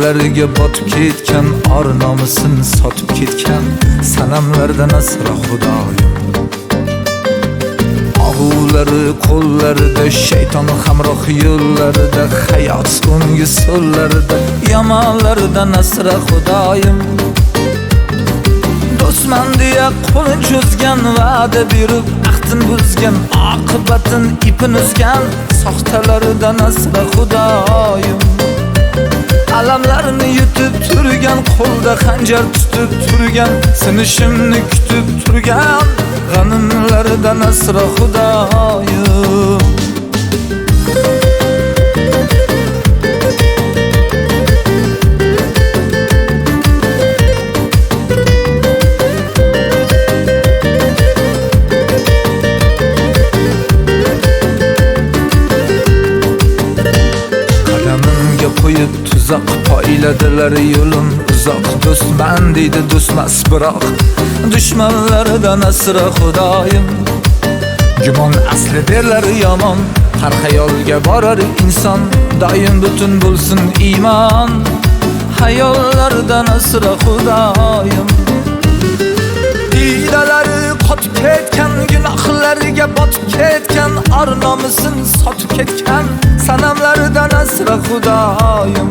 Gunohlarga botib ketgan, or nomusini sotib ketgan sanamlardan asra Xudoyim. Og'ulari qo'llarida, shayton hamroh yo'llarida, hayot so'nggi so'llarida, yomonlardan asra Xudoyim. Do'stman deya qo'lin cho'zgan, va'da berib ahdin buzgan, oqibatin ipin uzgan soxtalaridan asra Xudoyim. Alamlarni yutib turgan, qo'lda xanjar tutib turgan, sinishimni kutib turgan g'animlardan asra Xudoyim. Qo'yib tuzoq poyladilar yo'lim uzoq. Do'stman deydi do'stmas biroq dushmanlaridan asra Xudoyim. Gumon asli derlar yomon, har xayolga borar inson, doim butun bo'lsin iymon, hayollardan asra Xudoyim. Diydalari qotib ketgan, gunohlariga botib ketgan, or nomusini sotib ketgan sanamlaridan asra Xudoyim.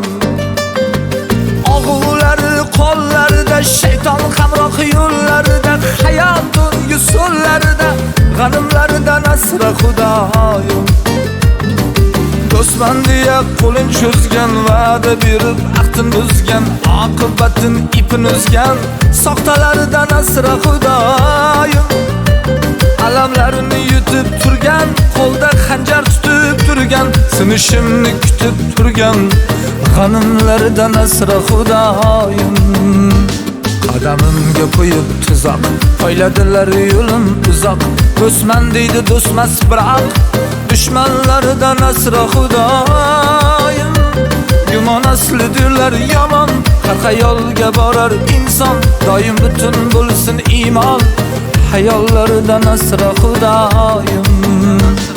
Og'ulari qo'llarida, shayton hamroh yo'llarida, hayot so'nggi so'llarida, g'animlaridan asra Xudoyim. Do'stman deya qo'lin cho'zgan, va'da berib ahdin buzgan, oqibatin ipin uzgan soxtalaridan asra Xudoyim. Alamlarini yutib turgan, qo'lda xanjar tutib turgan, sinishimni kutib turgan g'animlaridan asra Xudoyim. Qadamimga qo'yib tuzoq poyladilar yo'lim uzoq. Do'stman deydi do'stmas biroq dushmanlaridan asra Xudoyim. Gumon aslidirlar yomon, har xayolga borar inson, doim butun bo'lsin iymon, hayollaridan asra Xudoyim.